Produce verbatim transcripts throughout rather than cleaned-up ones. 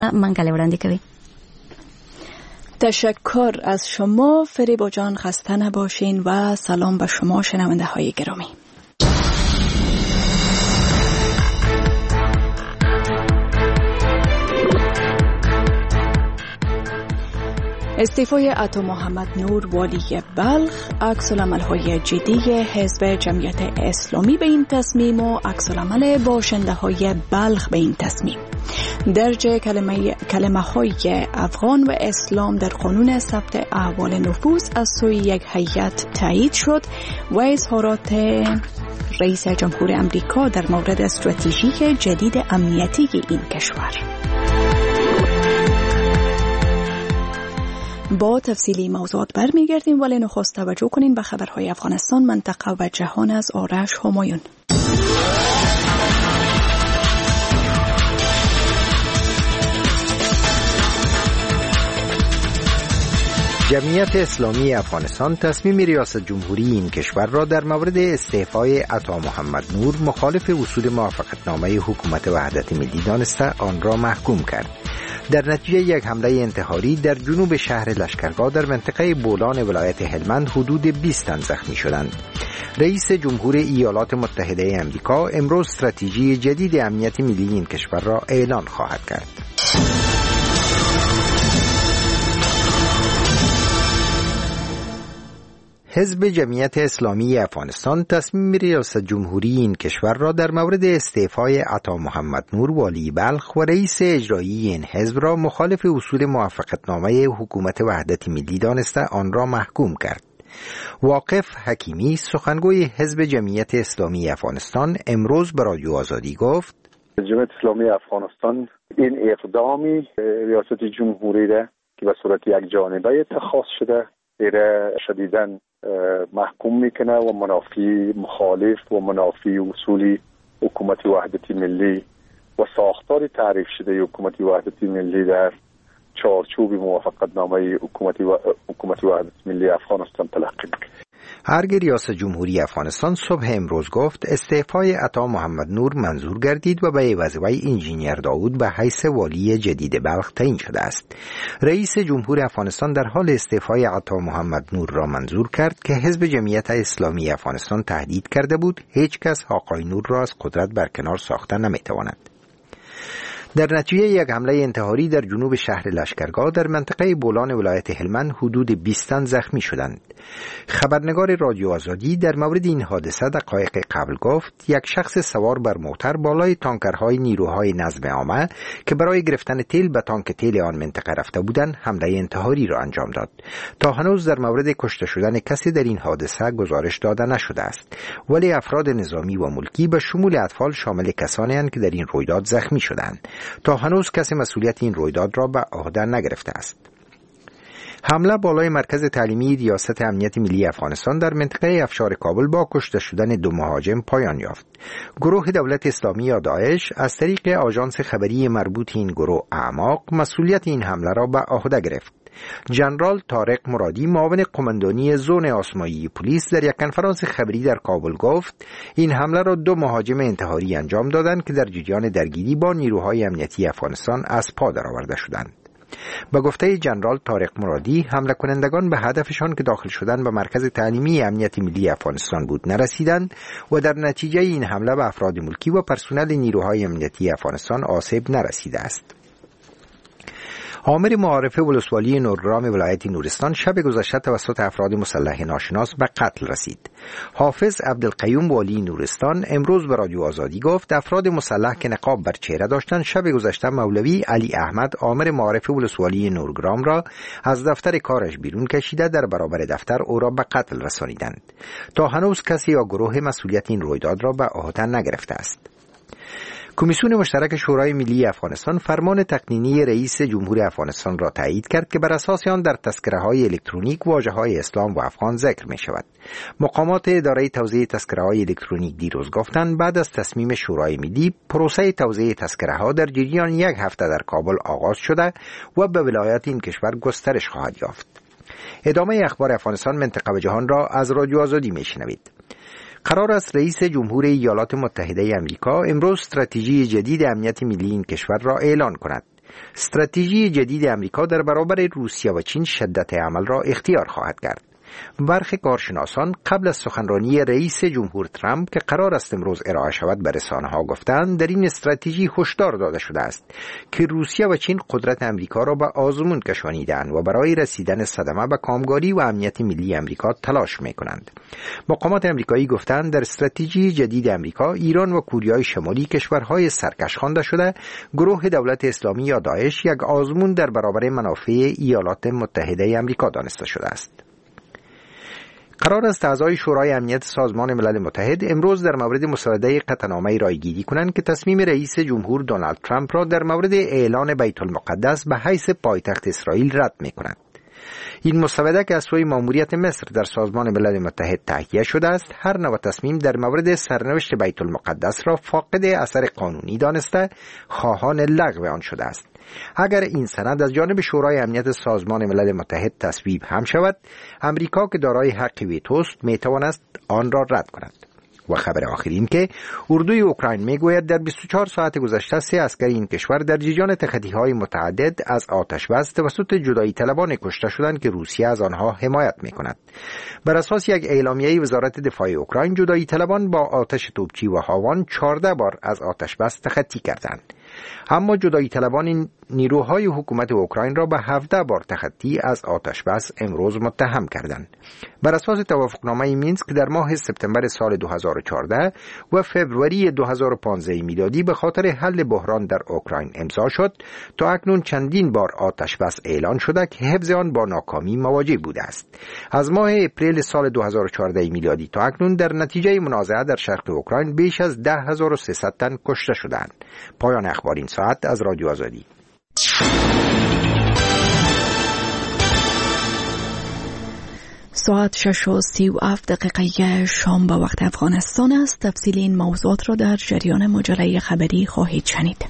منقله وړاندې کوي. تشکر از شما فریبا جان، خسته نباشین و سلام به شما شنونده های گرامی. استعفای عطا محمد نور والی بلخ، عکس العمل‌های جدی حزب جمعیت اسلامی به این تصمیم و عکس العمل باشنده های بلخ به این تصمیم. درج کلمه کلمه های افغان و اسلام در قانون ثبت احوال نفوس از سوی یک هیئت تایید شد و اظهارات رئیس جمهور امریکا در مورد استراتژی جدید امنیتی این کشور. با تفصیلی موضوعات برمیگردیم، ولی نخست توجه کنین به خبرهای افغانستان، منطقه و جهان از آرش همایون. جمعیت اسلامی افغانستان تصمیم ریاست جمهوری این کشور را در مورد استعفای عطا محمد نور مخالف اصول موافقتنامه حکومت وحدت ملی دانسته آن را محکوم کرد. در نتیجه یک حمله انتحاری در جنوب شهر لشکرگاه در منطقه بولان ولایت هلمند حدود بیست تن زخمی شدند. رئیس جمهور ایالات متحده آمریکا امروز استراتژی جدید امنیت ملی این کشور را اعلان خواهد کرد. حزب جمعیت اسلامی افغانستان تصمیم ریاست جمهوری این کشور را در مورد استعفای عطا محمد نور والی بلخ و رئیس اجرایی این حزب را مخالف اصول موافقتنامه حکومت وحدت ملی دانسته آن را محکوم کرد. واقف حکیمی سخنگوی حزب جمعیت اسلامی افغانستان امروز به رادیو آزادی گفت: جمعیت اسلامی افغانستان این اقدامی ریاست جمهوری را که به صورت یک جانبه اتخاذ شده ایره شدیداً محکوم میکنه و منافی مخالف و منافی اصول حکومت وحدت ملی و ساختار تعریف شده حکومت وحدت ملی در چارچوب موافقتنامه حکومت و حکومت وحدت ملی افغانستان تلقی میکنه. ارگ ریاست جمهوری افغانستان صبح امروز گفت استعفای عطا محمد نور منظور گردید و به وظیفه انجینیر داود به حیث والی جدید بلخ تعیین شده است. رئیس جمهور افغانستان در حال استعفای عطا محمد نور را منظور کرد که حزب جمعیت اسلامی افغانستان تهدید کرده بود هیچ کس آقای نور را از قدرت برکنار ساختن نمیتواند. در نتیجه یک حمله انتحاری در جنوب شهر لشکرگاه در منطقه بولان ولایت هلمند حدود بیست تن زخمی شدند. خبرنگار رادیو آزادی در مورد این حادثه دقایق قبل گفت یک شخص سوار بر موتر بالای تانکرهای نیروهای نظم عامه که برای گرفتن تیل به تانک تیل آن منطقه رفته بودند حمله انتحاری را انجام داد. تا هنوز در مورد کشته شدن کسی در این حادثه گزارش داده نشده است، ولی افراد نظامی و ملکی به شمول اطفال شامل کسانی اند که در این رویداد زخمی شدند. تا هنوز کسی مسئولیت این رویداد را به عهده نگرفته است. حمله بالای مرکز تعلیمی ریاست امنیت ملی افغانستان در منطقه افشار کابل با کشته شدن دو مهاجم پایان یافت. گروه دولت اسلامی یا داعش از طریق آژانس خبری مربوط این گروه اعماق مسئولیت این حمله را به عهده گرفت. ژنرال طارق مرادی معاون قماندانی زون آسمایی پلیس در یک کنفرانس خبری در کابل گفت این حمله را دو مهاجم انتحاری انجام دادند که در جریان درگیری با نیروهای امنیتی افغانستان از پا درآورده شدند. با گفته ژنرال طارق مرادی حمله کنندگان به هدفشان که داخل شدن به مرکز تعلیمی امنیت ملی افغانستان بود نرسیدند و در نتیجه این حمله به افراد ملکی و پرسنل نیروهای امنیتی افغانستان آسیب نرسیده است. آمر معارف ولسوالی نورگرام ولایت نورستان شب گذشته توسط افراد مسلح ناشناس به قتل رسید. حافظ عبدالقیوم والی نورستان امروز به رادیو آزادی گفت افراد مسلح که نقاب بر چهره داشتند شب گذشته مولوی علی احمد آمر معارف ولسوالی نورگرام را از دفتر کارش بیرون کشیده در برابر دفتر او را به قتل رسانیدند. تا هنوز کسی یا گروه مسئولیت این رویداد را به عهده نگرفته است. کمیسیون مشترک شورای ملی افغانستان فرمان تقنینی رئیس جمهور افغانستان را تایید کرد که بر اساس آن در تذکره‌های الکترونیک واژه‌های اسلام و افغان ذکر می‌شود. مقامات اداره توزیع تذکره‌های الکترونیک دیروز گفتند بعد از تصمیم شورای ملی پروسه توزیع تذکره‌ها در جریان یک هفته در کابل آغاز شده و به ولایات این کشور گسترش خواهد یافت. ادامه اخبار افغانستان، منطقه و جهان را از رادیو آزادی می‌شنوید. قرار است رئیس جمهور ایالات متحده آمریکا امروز استراتژی جدید امنیت ملی این کشور را اعلان کند. استراتژی جدید امریکا در برابر روسیه و چین شدت عمل را اختیار خواهد کرد. برخی کارشناسان قبل از سخنرانی رئیس جمهور ترامپ که قرار است امروز ارائه شود به رسانه‌ها گفتند در این استراتژی هشدار داده شده است که روسیه و چین قدرت امریکا را به آزمون کشانیدند و برای رسیدن صدمه به کامگاری و امنیت ملی امریکا تلاش می‌کنند. مقامات امریکایی گفتند در استراتژی جدید امریکا ایران و کوریای شمالی کشورهای سرکش خوانده شده گروه دولت اسلامی یا داعش یک آزمون در برابر منافع ایالات متحده امریکا دانسته شده است. قرار است اعضای شورای امنیت سازمان ملل متحد امروز در مورد مسوده قطعنامه‌ای رایگیری کنند که تصمیم رئیس جمهور دونالد ترامپ را در مورد اعلان بیت المقدس به حیث پایتخت اسرائیل رد می‌کند. این مسوده که از سوی ماموریت مصر در سازمان ملل متحد تهیه شده است، هر نوع تصمیم در مورد سرنوشت بیت المقدس را فاقد اثر قانونی دانسته خواهان لغو آن شده است. اگر این سند از جانب شورای امنیت سازمان ملل متحد تصویب هم شود، امریکا که دارای حق ویتوست میتواند آن را رد کند. و خبر آخر این که اردوی اوکراین میگوید در بیست و چهار ساعت گذشته سه اسکری این کشور در جریان تخطی‌های متعدد از آتش بس توسط جدایی طلبان کشته شدند که روسیه از آنها حمایت میکند. بر اساس یک اعلامیه وزارت دفاع اوکراین، جدایی طلبان با آتش توپچی و هاوان چهارده بار از آتش بس تخطی کردند. اما جدایی طلبان نیروهای حکومت اوکراین را به هفده بار تخطی از آتش بس امروز متهم کردند. بر اساس توافقنامه مینسک در ماه سپتامبر سال دو هزار و چهارده و فوریه دو هزار و پانزده میلادی به خاطر حل بحران در اوکراین امضا شد، تا اکنون چندین بار آتش بس اعلان شده که حفظ آن با ناکامی مواجه بوده است. از ماه اپریل سال دو هزار و چهارده میلادی تا اکنون در نتیجه منازعه در شرق اوکراین بیش از ده هزار و سیصد تن کشته شدند. پایان اخبار این ساعت از رادیو آزادی. ساعت شش و سی و هفت دقیقه شام به وقت افغانستان است. تفصیل این موضوعات را در جریان مجله خبری خواهید شنید.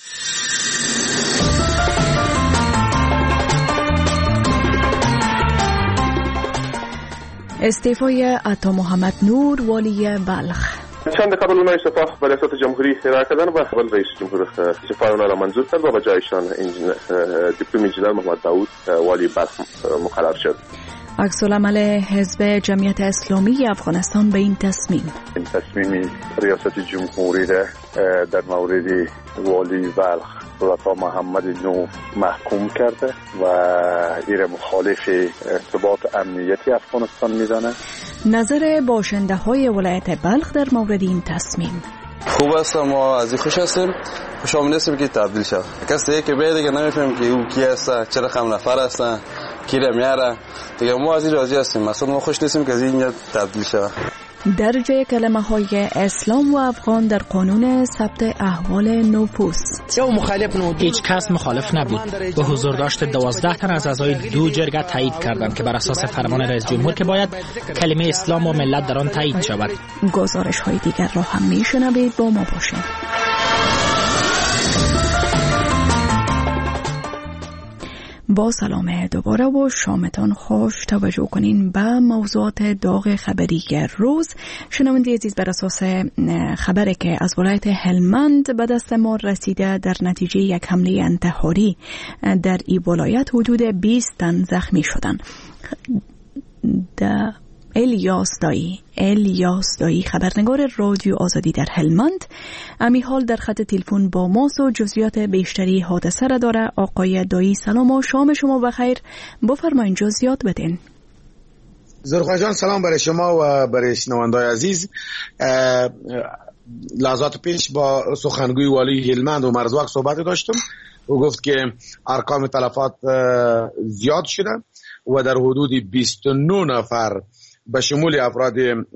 استعفای عطا محمد نور والی بلخ. چند قبل اونها استعفا به ریاست جمهوری ارائه کردن و اول رئیس جمهور استعفای اونها را منظور کرد و به جایشان دیپلم انجینر محمد داوود والی بلخ مقرر شد. عکس العمل حزب جمعیت اسلامی افغانستان به این تصمیم این تصمیم ریاست جمهوری در مورد والی بلخ عطا محمد نور محکوم کرده و این مخالف ارتباط امنیتی افغانستان میدانه. نظر باشنده های ولایت بلخ در مورد این تصمیم: خوب است، ما از این خوش هستیم، خوش آمده هستیم که تبدیل شد. کسی که به دیگه نمیفهمیم که او کی است، چرا خم نفر هستن، کی را میاره، دیگه ما از این راضی هستیم. مثلا ما خوش نیستیم که از این تبدیل شد. درجه کلمه های اسلام و افغان در قانون ثبت احوال نوپوس. هیچ کس مخالف نبود. به حضور داشت دوازده تن از اعضای دو جرگه تایید کردند که بر اساس فرمان رئیس جمهور که باید کلمه اسلام و ملت در آن تایید شود. گزارش های دیگر را هم میشنوید، با ما باشید. با سلام دوباره و شامتان خوش. توجه کنین به موضوعات داغ خبری روز. شنونده عزیز، بر اساس خبری که از ولایت هلمند به دست ما رسیده، در نتیجه یک حمله انتحاری در این ولایت حدود بیست تن زخمی شدند. الیاس دایی الیاس دایی خبرنگار رادیو آزادی در هلمند امی حال در خط تلفن با ماست و جزئیات بیشتری حادثه را داره. آقای دایی سلام و شام شما بخیر، بفرمایید جزئیات بدین. زرخواه جان سلام برای شما و برای شنوندای عزیز. لحظات پیش با سخنگوی والی هلمند و مرزوق صحبت داشتم و گفت که ارقام تلفات زیاد شده و در حدود بیست و نه نفر به شمول افراد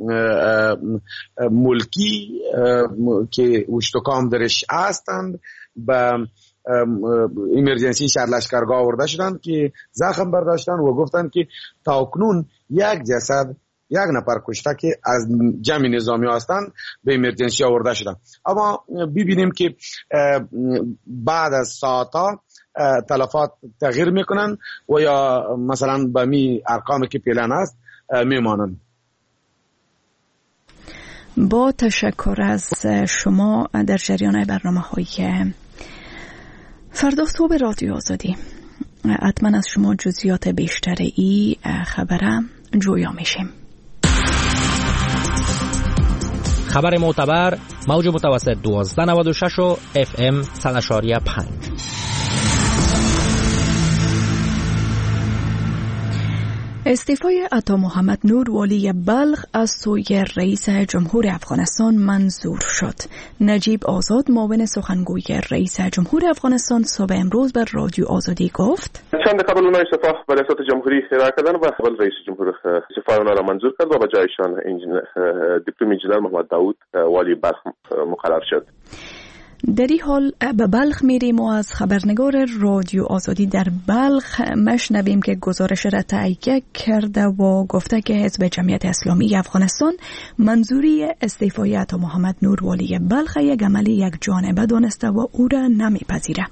ملکی که اشتکام درش هستند به ایمرجنسی شهر لشکرگاه آورده شدند که زخم برداشتند و گفتند که تاکنون یک جسد یک نفر کشته که از جمع نظامی هستند به ایمرجنسی آورده شدند. اما ببینیم که بعد از ساعتها تلفات تغییر میکنن و یا مثلا به می ارقامی که پیلن است میمانند. با تشکر از شما. در جریان برنامه های فردا صبح رادیو آزادی حتما از شما جزئیات بیشتر ای خبره جویا میشیم. خبر معتبر موج متوسط دوازده نود و شش و اف ام صد و پنج. استعفای عطا محمد نور والی بلخ از سوی رئیس جمهور افغانستان منظور شد. نجیب آزاد معاون سخنگوی رئیس جمهور افغانستان صبح امروز بر رادیو آزادی گفت چند قبل اونها استعفا به ریاست جمهوری ارائه کردن و قبل رئیس جمهور استعفای اونها را منظور کرد و به جایشان دیپلم انجینر محمد داوود والی بلخ مقرر شد. در این حال به بلخ میریم و از خبرنگار رادیو آزادی در بلخ مشنویم که گزارش را تایید کرده و گفته که حزب جمعیت اسلامی افغانستان منظوری استعفای عطا محمد نور والی بلخ یک عمل یک جانبه دانسته و او را نمیپذیره.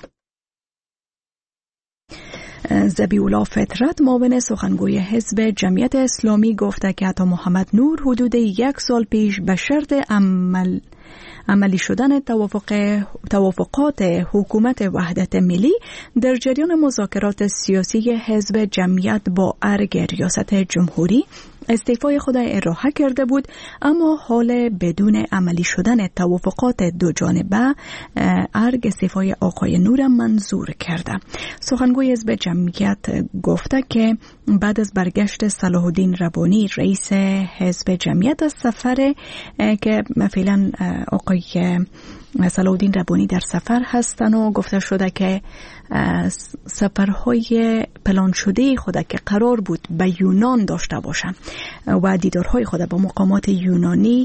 ذبیح الله فطرت معاون سخنگوی حزب جمعیت اسلامی گفته که عطا محمد نور حدود یک سال پیش به شرط عمل عملی شدن توافق توافقات حکومت وحدت ملی در جریان مذاکرات سیاسی حزب جمعیت با ارگ ریاست جمهوری استعفای خود ارائه کرده بود، اما حال بدون عملی شدن توافقات دو جانبه ارگ استعفای آقای نور منظور کرده. سخنگوی حزب جمعیت گفته که بعد از برگشت صلاح الدین ربانی رئیس حزب جمعیت از سفر که فعلا آقای صلاح الدین ربانی در سفر هستن و گفته شده که سفرهای پلان شده خود که قرار بود به یونان داشته باشند و دیدارهای خود با مقامات یونانی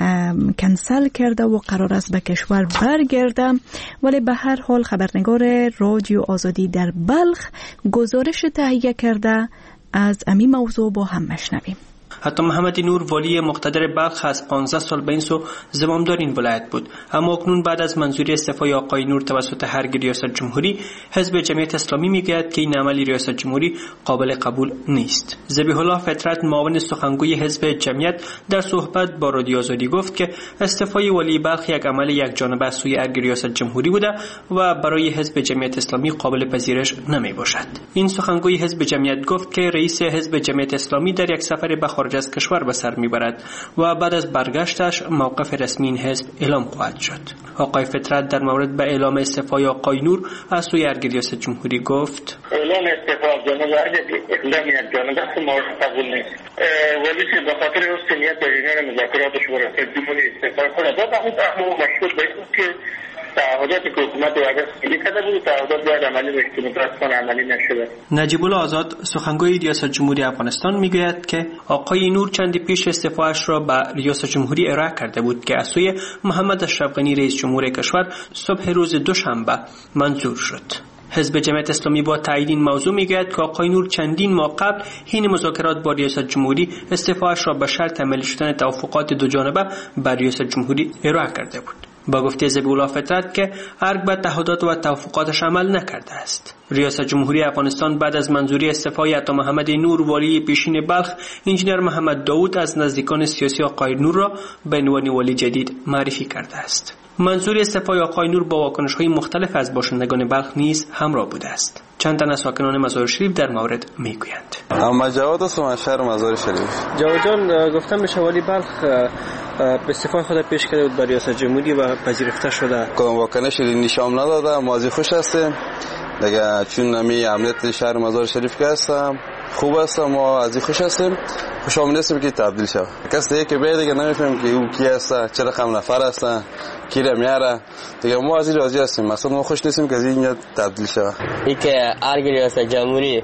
کنسل کرده و قرار است به کشور برگرده، ولی به هر حال خبرنگار رادیو آزادی در بلخ گزارش تهیه کرده. از امی موضوع با هم مشنویم. عطا محمد نور والی مقتدر بلخ از پانزده سال به این سو زمامدار این ولایت بود، اما اکنون بعد از منظوری استعفای آقای نور توسط هرگ ریاست جمهوری حزب جمعیت اسلامی میگوید که این عملی ریاست جمهوری قابل قبول نیست. ذبیح الله فطرت معاون سخنگوی حزب جمعیت در صحبت با رادیو آزادی گفت که استعفای والی بلخ یک عمل یک جانبه از سوی هرگ ریاست جمهوری بوده و برای حزب جمعیت اسلامی قابل پذیرش نمی باشد. این سخنگوی حزب جمعیت گفت که رئیس حزب جمعیت اسلامی در یک سفر به خارج از کشور به سر میبرد و بعد از برگشتش موقف رسمی این حزب اعلام خواهد شد. آقای فطرت در مورد به اعلام استعفای آقای نور از سوی ارگ ریاست جمهوری گفت اعلام استعفا جناب اقدام یک جانبه است مورد قبول نیست، ولی که به خاطر رسمیت در جریان مذاکراتش با رئیس جمهوری استعفا خود داد، اما مشهود به این که تعهدات که حکومت وعده ملی کرده بود تعهدات باید عملی بشه، متأسفانه عملی نشده. نجیب الله آزاد سخنگوی ریاست جمهوری افغانستان میگوید که آقای نور چندی پیش استعفایش را به ریاست جمهوری ارائه کرده بود که از سوی محمد اشرف غنی رئیس جمهور کشور صبح روز دوشنبه منظور شد. حزب جمعیت اسلامی با تایید این موضوع میگوید که آقای نور چندین ماه قبل حین مذاکرات با ریاست جمهوری استعفایش را به شرط عملی شدن توافقات دو جانبه بر ریاست جمهوری ارائه کرده بود. با گفته ذبیح الله فطرت که ارگ به تعهدات و توافقاتش عمل نکرده است. ریاست جمهوری افغانستان بعد از منظوری استعفای عطا محمد نور والی پیشین بلخ انجینر محمد داوود از نزدیکان سیاسی آقای نور را به عنوان والی جدید معرفی کرده است. منظوری استعفای آقای نور با واکنش‌های مختلف از باشندگان بلخ نیز همراه بوده است. چند تن از ساکنان مزار شریف در مورد میگویند. اما جواد است از شهر مزار شریف. جواد جان گفتم میشه والی بلخ به استعفای خود پیش کرده بود به ریاست جمهوری و پذیرفته شده. کدام واکنش نشان نداده، ماضی خوش هستیم. دیگه چون نمی امنیت شهر مزار شریف که هستم خوب است، ما از این خوش هستیم، خوش آمده هستیم که تبدیل شد. کسی که به دیگه نمیفهمیم که او کی است، چرا خم نفر است، کی را میاره، دیگه ما از این راضی هستیم. مثلا ما خوش نیستیم که از این تبدیل شد. این که ارگ ریاست جمهوری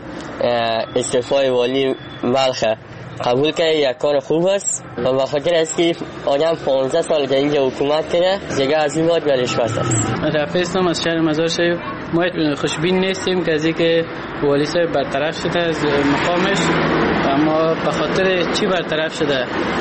استعفای والی بلخ قبول کرده یک کار خوب است و بخاطر است که آدم پانزده سال که اینجا حکومت کرده دیگه از این باید برش واسه است. رفیع اسلام از شهر مزار شریف. ما خوشبین نیستیم که از اینکه والی صاحب برطرف شده از مقامش، اما به خاطر چی برطرف شده؟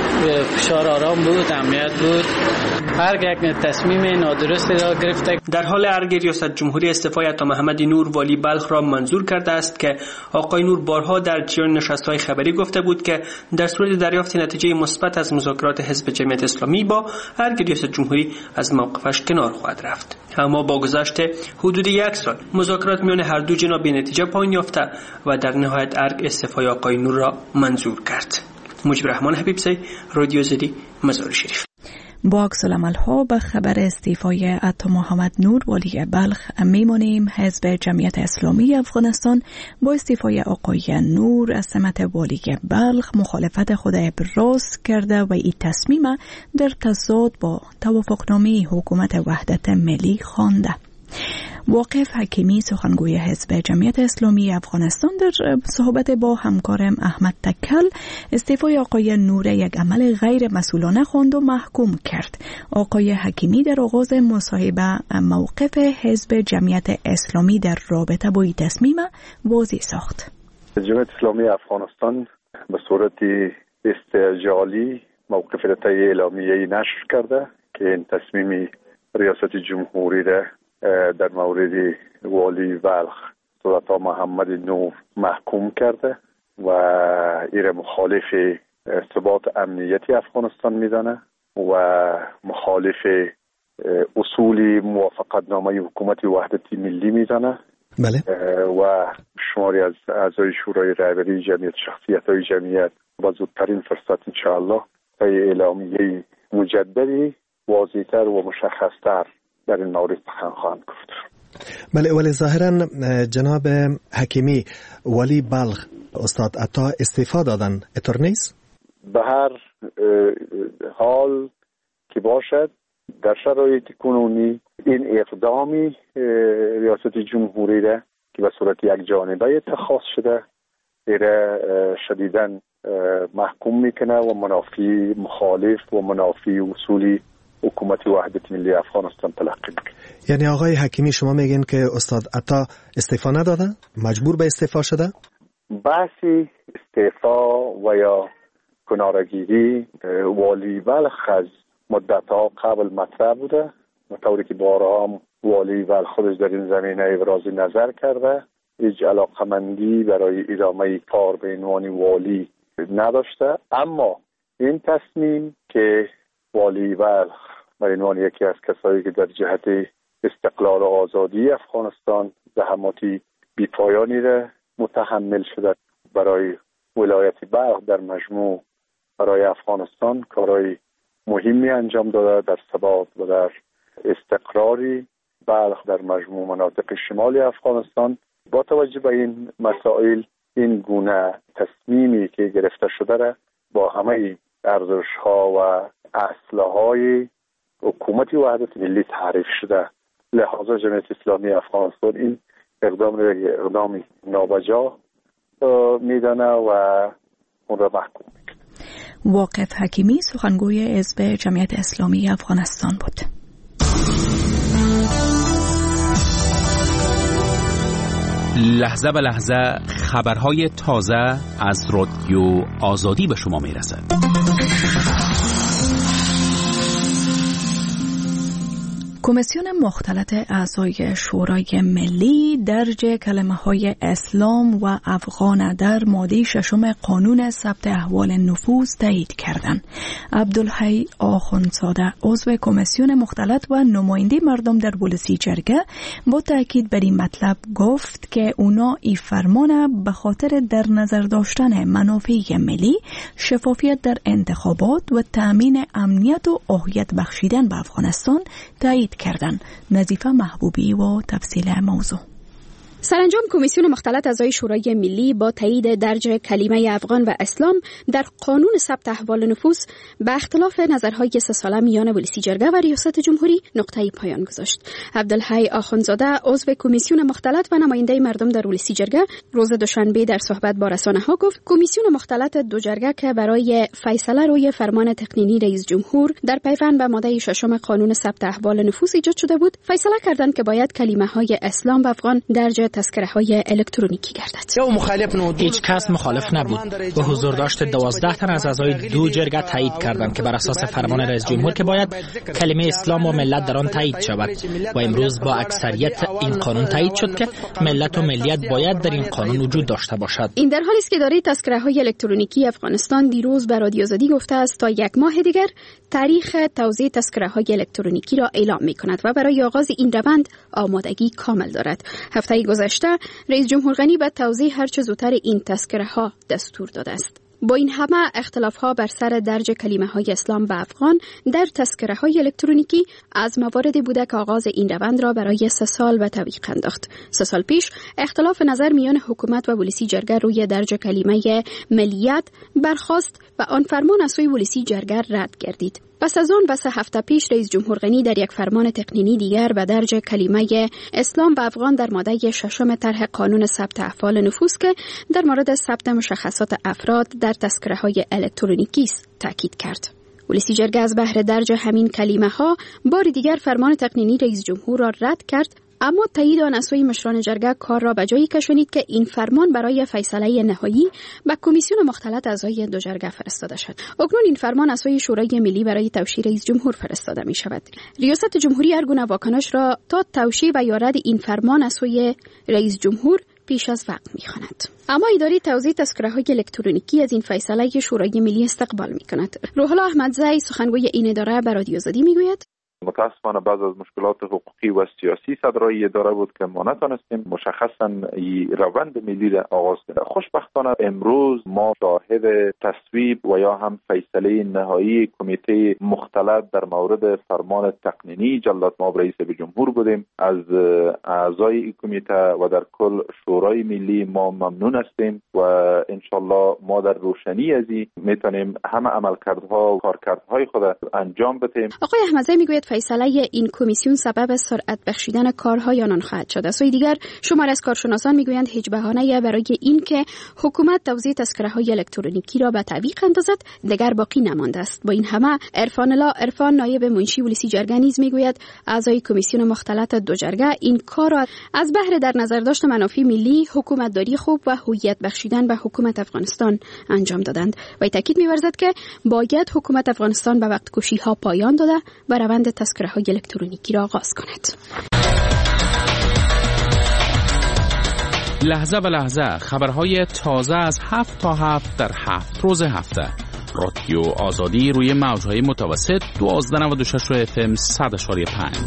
فشار آرام بود، امنیت بود، هر یک تصمیم نادرستی را گرفته. در حال ارگ ریاست جمهوری استعفای عطا محمد نور والی بلخ را منظور کرده است که آقای نور بارها در جریان نشست‌های خبری گفته بود که در صورت دریافت نتیجه مثبت از مذاکرات حزب جمعیت اسلامی با ارگ ریاست جمهوری از موقفش کنار خواهد رفت. اما با گذشت حدود یک سال مذاکرات میان هر دو جناح به نتیجه پایان یافته و در نهایت ارگ استعفای آقای نور را منظور کرد. مجیب رحمان حبیبزی، رادیو زدی، مزار شریف. با عکس‌العمل‌ها به خبر استعفای عطا محمد نور والی بلخ میمانیم. حزب جمعیت اسلامی افغانستان با استعفای آقای نور از سمت والی بلخ مخالفت خود ابراز کرده و این تصمیم در تضاد با توافقنامه حکومت وحدت ملی خوانده. واقف حکیمی سخنگوی حزب جمعیت اسلامی افغانستان در صحبت با همکارم احمد تکل استعفای آقای نور یک عمل غیر مسئولانه خواند و محکوم کرد. آقای حکیمی در آغاز مصاحبه موقف حزب جمعیت اسلامی در رابطه با این تصمیم واضح ساخت. جمعیت اسلامی افغانستان به صورت استعجالی موقف را اعلامیه‌ای نشر کرده که این تصمیم ریاست جمهوری را در مورد والی بلخ عطا محمد نور محکوم کرده و ایره مخالف ثبات امنیتی افغانستان میدانه و مخالف اصول موافقتنامه حکومت وحدتی ملی میدانه. بله. و شماری از اعضای شورای رهبری جمعیت، شخصیت‌های جمعیت با زودترین فرصت انشاءالله طی اعلامیه مجددی واضح‌تر و مشخص‌تر در این مورد سخن خواهند گفت. بله، ولی ظاهرا جناب حکیمی والی بلخ استاد عطا استعفا دادن، اینطور نیست؟ به هر حال که باشد در شرایط کنونی این اقدامی ریاست جمهوری را که به صورت یک جانبه اتخاذ شده ایره شدیداً محکوم میکنه و منافی مخالف و منافی اصولی حکومت وحدت ملی افغانستان تلقی میکنه. یعنی آقای حکیمی شما میگین که استاد عطا استعفا نداده؟ مجبور به استعفا شده؟ بحثی استعفا و یا کنارگیری والی بلخ از مدتها قبل مطرح بوده، طوری که بارها والی بلخ خودش در این زمینه ابراز نظر کرده، هیچ علاقمندی برای ادامه کار به عنوان والی نداشته. اما این تصمیم که والی بلخ به عنوان یکی از کسایی که در جهت استقلال و آزادی افغانستان زحماتی بی‌پایانی را متحمل شده، برای ولایت بلخ در مجموع برای افغانستان کارهای مهمی انجام داده در ثبات و در استقراری بلخ در مجموع مناطق شمالی افغانستان. با توجه به این مسائل این گونه تصمیمی که گرفته شده را با همه ارزش‌ها و اصل‌های حکومت وحدت ملی تعریف شده، لحاظا جمعیت اسلامی افغانستان این اقدام را یک اقدام نابجا میدانه و اون را محکوم میکنه. واقف حکیمی سخنگوی حزب جمعیت اسلامی افغانستان بود. لحظه به لحظه خبرهای تازه از رادیو آزادی به شما میرسد. کمیسیون مختلط اعضای شورای ملی درج کلمه‌های اسلام و افغان در ماده ششم قانون ثبت احوال نفوس تایید کردند. عبدالحی آخوندزاده عضو کمیسیون مختلط و نماینده مردم در ولسی جرگه با تاکید بر این مطلب گفت که اونا این فرمان به خاطر در نظر داشتن منافع ملی، شفافیت در انتخابات و تأمین امنیت و عافیت بخشیدن به افغانستان تایید کردن. نظیفه محبوبی و تفصیل موضوع. سرانجام کمیسیون مختلط اعضای شورای ملی با تایید درج کلمه افغان و اسلام در قانون ثبت احوال نفوس به اختلاف نظرهای سه ساله میان ولسی جرگه و ریاست جمهوری نقطه‌ای پایان گذاشت. عبدالحی آخوندزاده عضو کمیسیون مختلط و نماینده مردم در ولسی جرگه روز دوشنبه در صحبت با رسانه‌ها گفت کمیسیون مختلط دو جرگه که برای فیصله روی فرمان تقنینی رئیس جمهور در پیوند به ماده ششم قانون ثبت احوال نفوس ایجاد شده بود، فیصله کردند که باید کلمه‌های اسلام و افغان درج تذکره های الکترونیکی گردد. هیچ کس مخالف نبود. به حضور داشت دوازده تن از اعضای دو جرگه تایید کردند که بر اساس فرمان رئیس جمهور که باید کلمه اسلام و ملت در آن تایید شود و امروز با اکثریت این قانون تایید شد که ملت و ملیت باید در این قانون وجود داشته باشد. این در حالی است که اداره تذکره های الکترونیکی افغانستان دیروز به رادیو آزادی گفته است تا یک ماه دیگر تاریخ توزیع تذکره های الکترونیکی را اعلام می کند و برای آغاز این روند آمادگی کامل دارد. هفته گذشته رئیس جمهور غنی به توزیع هر چه زودتر این تذکره ها دستور داده است. با این همه اختلاف ها بر سر درج کلمه های اسلام و افغان در تذکره های الکترونیکی از مواردی بوده که آغاز این روند را برای سه سال به تعویق انداخت. سه سال پیش اختلاف نظر میان حکومت و ولسی جرگه روی درج کلمه ملیت برخاست و آن فرمان از سوی ولسی جرگه رد گردید. پس از آن و سه هفته پیش رئیس جمهور غنی در یک فرمان تقنینی دیگر به درج کلمه اسلام و افغان در ماده ششم طرح قانون ثبت افعال نفوس که در مورد ثبت مشخصات افراد در تذکره های الکترونیکی است تاکید کرد. ولسی جرگه از بهر درج همین کلمه ها بار دیگر فرمان تقنینی رئیس جمهور را رد کرد، اما تایید آن از سوی مشران جرگه کار را به جایی کشانید که این فرمان برای فیصله نهایی به کمیسیون مختلط اعضای دو جرگه فرستاده شد. اکنون این فرمان از سوی شورای ملی برای توشیح رئیس جمهور فرستاده می شود. ریاست جمهوری هر گونه واکنش را تا توشیح و یا رد این فرمان از سوی رئیس جمهور پیش از وقت می خواند. اما اداره توزیع تذکره های الکترونیکی از این فیصله شورای ملی استقبال می کند. روح الله احمدزی سخنگوی این اداره به رادیو آزادی می گوید متاسفانه بعض از مشکلات حقوقی و سیاسی صدرای اداره بود که ما نتونستیم مشخصا روند ملی را آغاز کنیم. خوشبختانه امروز ما شاهد تصویب و یا هم فیصله نهایی کمیته مختلط در مورد فرمان تقنینی جلالت مآب رئیس جمهور بودیم. از اعضای این کمیته و در کل شورای ملی ما ممنون هستیم و انشالله ما در روشنی از این میتونیم همه عملکردها و کارکردهای خود انجام بدیم. آقای احمدزی میگوید فیصله این کمیسیون سبب سرعت بخشیدن کارهای آنان خواهد شد. از سوی دیگر شمار از کارشناسان میگویند هیچ بهانه‌ای برای این که حکومت توزیع تذکره‌های الکترونیکی را به تعویق اندازد دیگر باقی نمانده است. با این همه عرفان الله عرفان نایب منشی ولسی جرگه نیز میگوید اعضای کمیسیون مختلط دو جرگه این کار را از بهر در نظر داشت منافع ملی، حکومتداری خوب و هویت بخشیدن به حکومت افغانستان انجام دادند. و تاکید می‌ورزد که باید حکومت افغانستان به وقت کشی‌ها پایان داده و روند تذکره‌های الکترونیکی را آغاز کند. لحظه به لحظه خبرهای تازه از هفت تا هفت در هفت روز هفته. رادیو آزادی روی موج‌های متوسط دوازده نود و شش و اف ام صد و پنج.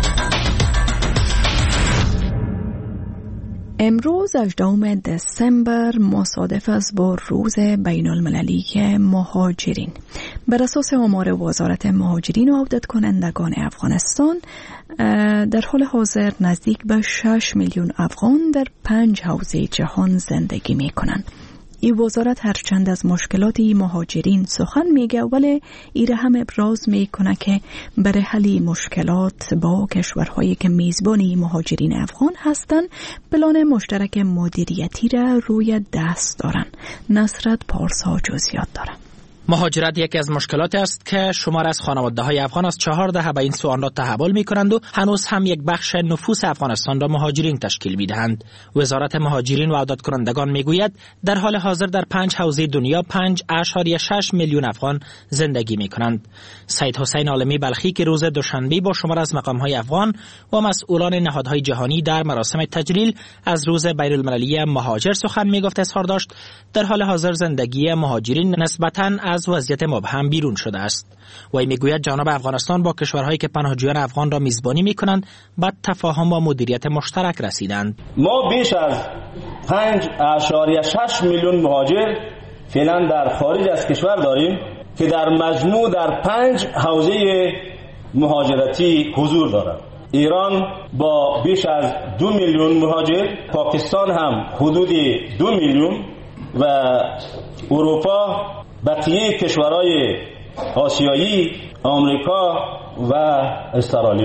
امروز هجدهم دسامبر مصادف است با روز بین المللی مهاجرین. بر اساس آمار وزارت مهاجرین و عودت کنندگان افغانستان در حال حاضر نزدیک به شش میلیون افغان در پنج حوزه جهان زندگی می کنند. این وزارت هرچند از مشکلات مهاجرین سخن میگه ولی ایره هم ابراز میکنه که برای حل مشکلات با کشورهایی که میزبان مهاجرین افغان هستند پلان مشترک مدیریتی را روی دست دارن. نصرت پارسا جزئیات داره. مهاجرت یکی از مشکلات است که شمار از خانواده‌های افغان از چهار دهه به این سوانات تحول می‌کنند و هنوز هم یک بخش نفوس افغانستان را مهاجرین تشکیل می‌دهند. وزارت مهاجرین و عودت کنندگان می‌گوید در حال حاضر در پنج حوزه دنیا پنج اشاریه شش میلیون افغان زندگی می‌کنند. سید حسین عالمی بلخی که روز دوشنبه با شمار از مقام‌های افغان و مسئولان نهادهای جهانی در مراسم تجلیل از روز بین‌المللی مهاجر سخن می‌گفت اظهار داشت در حال حاضر زندگی مهاجرین نسبتاً از وضعیت مبهم بیرون شده است. و میگوید جناب افغانستان با کشورهایی که پناهجویان افغان را میزبانی میکنند به تفاهم و مدیریت مشترک رسیدند. ما بیش از پنج اشاریه شش میلیون مهاجر فعلا در خارج از کشور داریم که در مجموع در پنج حوزه مهاجرتی حضور دارند. ایران با بیش از دو میلیون مهاجر، پاکستان هم حدود دو میلیون و اروپا، بقیه کشورهای آسیایی، آمریکا و استرالیا.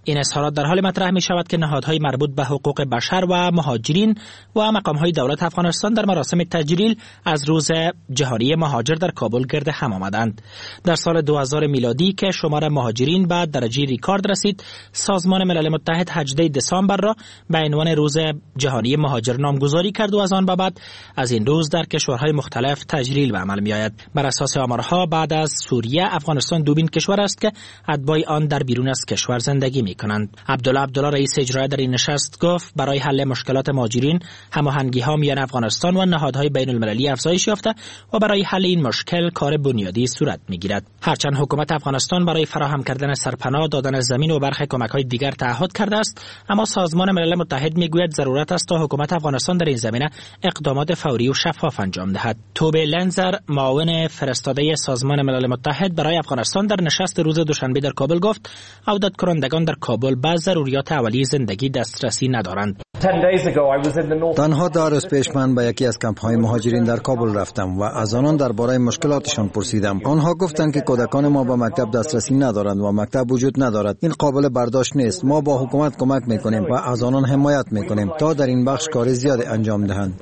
این اظهارات در حال مطرح می شود که نهادهای مربوط به حقوق بشر و مهاجرین و مقامهای دولت افغانستان در مراسم تجلیل از روز جهانی مهاجر در کابل گرد هم آمدند. در سال دو هزار میلادی که شمار مهاجرین به درجه ریکارد رسید، سازمان ملل متحد هجدهم دسامبر را به عنوان روز جهانی مهاجر نامگذاری کرد و از آن به بعد از این روز در کشورهای مختلف تجلیل به عمل می آید. بر اساس آمارها بعد از سوریه، افغانستان دومین کشور است که اتباع آن در بیرون از کشور زندگی می کنند. عبدالله عبدالله رئیس اجرایی در این نشست گفت برای حل مشکلات مهاجرین هماهنگی ها میان افغانستان و نهادهای بین المللی افزایش یافته و برای حل این مشکل کار بنیادی صورت می گیرد. هرچند حکومت افغانستان برای فراهم کردن سرپناه، دادن زمین و برخی کمک‌های دیگر تعهد کرده است، اما سازمان ملل متحد میگوید ضرورت است تا حکومت افغانستان در این زمینه اقدامات فوری و شفاف انجام دهد. توبه لنزر، معاون فرستاده سازمان ملل متحد برای افغانستان، در نشست روز دوشنبه در کابل گفت عودت کنندگان در کابل به ضروریات اولیه زندگی دسترسی ندارند. تنها ده روز پیش من به یکی از کمپ‌های مهاجرین در کابل رفتم و از آنان درباره مشکلاتشان پرسیدم. آنها گفتند که کودکان ما به مکتب دسترسی ندارند و مکتب وجود ندارد. این قابل برداشت نیست. ما با حکومت کمک می‌کنیم و از آنان حمایت می‌کنیم تا در این بخش کار زیاد انجام دهند.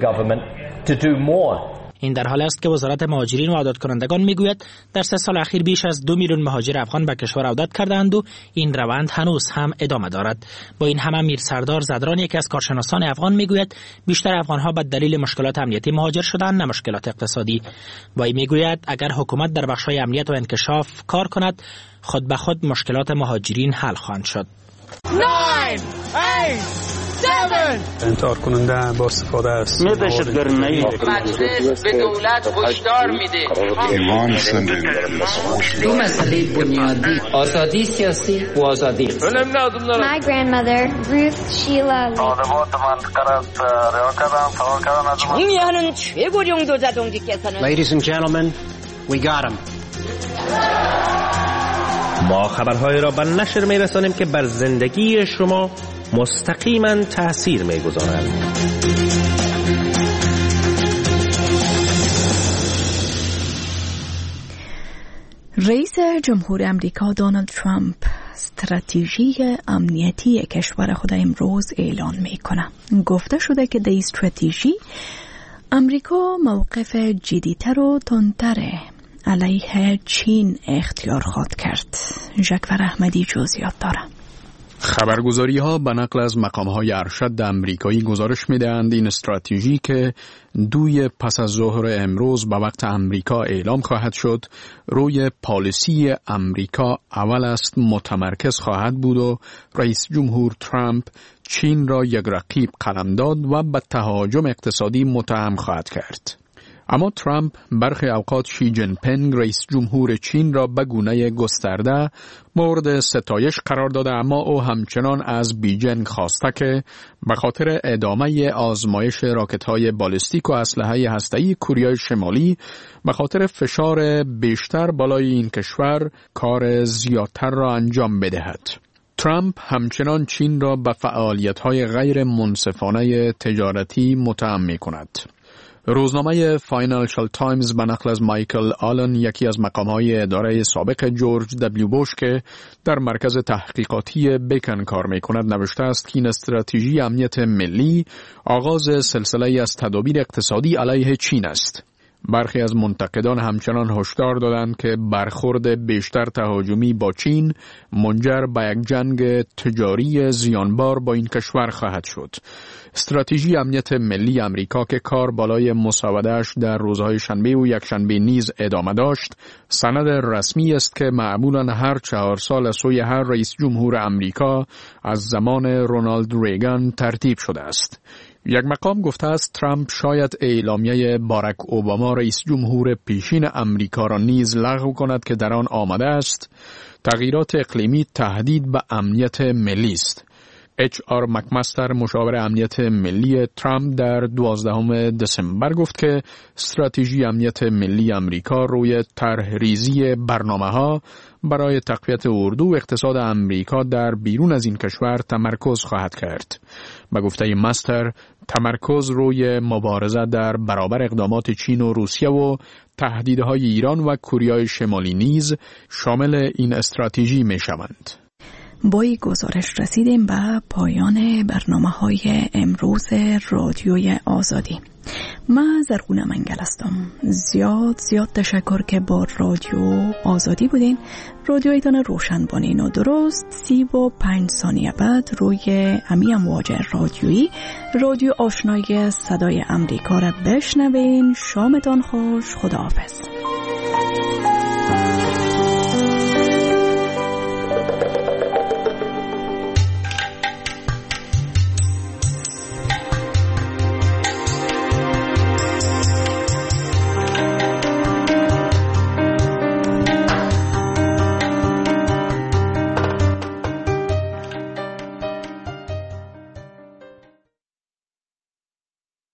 این در حال است که وزارت مهاجرین و عودت کنندگان میگوید در سه سال اخیر بیش از دو میلیون مهاجر افغان به کشور عودت کردند و این روند هنوز هم ادامه دارد. با این همه میر سردار زدران، یکی از کارشناسان افغان، میگوید بیشتر افغانها به دلیل مشکلات امنیتی مهاجر شدند، نه مشکلات اقتصادی. وی میگوید اگر حکومت در بخش‌های امنیت و انکشاف کار کند، خود به خود مشکلات مهاجرین حل خواهند شد. انتحار کننده با استفاده است. مجلس به دولت هشدار میده. دو مسئله بنیادی: آزادی سیاسی و آزادی اقتصادی. My grandmother Ruth Sheila Ladies and gentlemen, we got him. ما خبرهای را به نشر می‌رسانیم که بر زندگی شما مستقیما تأثیر می‌گذارند. رئیس جمهور امریکا دونالد ترامپ استراتژی امنیتی کشور خود امروز اعلان می‌کند. گفته شده که در استراتژی امریکا موقف جدی‌تر و تندتر علیه چین اختیار خواهد کرد. جعفر احمدی جزئیات دارد. خبرگزاری ها به نقل از مقام های ارشد امریکایی گزارش می دهند این استراتژی که دوی پس از ظهر امروز به وقت امریکا اعلام خواهد شد، روی پالیسی امریکا اول است متمرکز خواهد بود و رئیس جمهور ترامپ چین را یک رقیب قلمداد و به تهاجم اقتصادی متهم خواهد کرد. اما ترامپ برخی اوقات شی جین پینگ رئیس جمهور چین را به گونه گسترده مورد ستایش قرار داده، اما او همچنان از بیجینگ خواسته که به خاطر ادامه آزمایش راکت‌های بالستیک و اسلحه هسته‌ای کره شمالی به خاطر فشار بیشتر بالای این کشور کار زیادتر را انجام بدهد. ترامپ همچنان چین را به فعالیت‌های غیر منصفانه تجارتی متهم می‌کند. روزنامه فاینانشال تایمز به نقل از مایکل آلن، یکی از مقام‌های اداره سابق جورج دبلیو بوش که در مرکز تحقیقاتی بیکن کار می‌کند، نوشته است که این استراتژی امنیت ملی آغاز سلسله از تدابیر اقتصادی علیه چین است. برخی از منتقدان همچنان هشدار دادند که برخورد بیشتر تهاجمی با چین منجر به یک جنگ تجاری زیانبار با این کشور خواهد شد. استراتژی امنیت ملی امریکا که کار بالای مسوده‌اش در روزهای شنبه و یکشنبه نیز ادامه داشت، سند رسمی است که معمولاً هر چهار سال از سوی هر رئیس جمهور امریکا از زمان رونالد ریگان ترتیب شده است. یک مقام گفته است ترامپ شاید اعلامیه باراک اوباما رئیس جمهور پیشین امریکا را نیز لغو کند که در آن آمده است تغییرات اقلیمی تهدید به امنیت ملی است. اچ آر مکمستر، مشاور امنیت ملی ترامپ، در دوازدهم دسامبر گفت که استراتژی امنیت ملی امریکا روی طرح ریزی برنامه‌ها برای تقویت اردو و اقتصاد امریکا در بیرون از این کشور تمرکز خواهد کرد. به گفته مستر، تمرکز روی مبارزه در برابر اقدامات چین و روسیه و تهدیدهای ایران و کره شمالی نیز شامل این استراتژی می شوند. با این گزارش رسیدیم به پایان برنامه های امروز رادیوی آزادی. من زرغونه منگل هستم. زیاد زیاد تشکر که با رادیو آزادی بودین. رادیویتان روشن بانین و درست سی و پنج ثانیه بعد روی امی امواج رادیویی رادیو آشنای صدای امریکا را بشنوین. شامتان خوش. خداحافظ.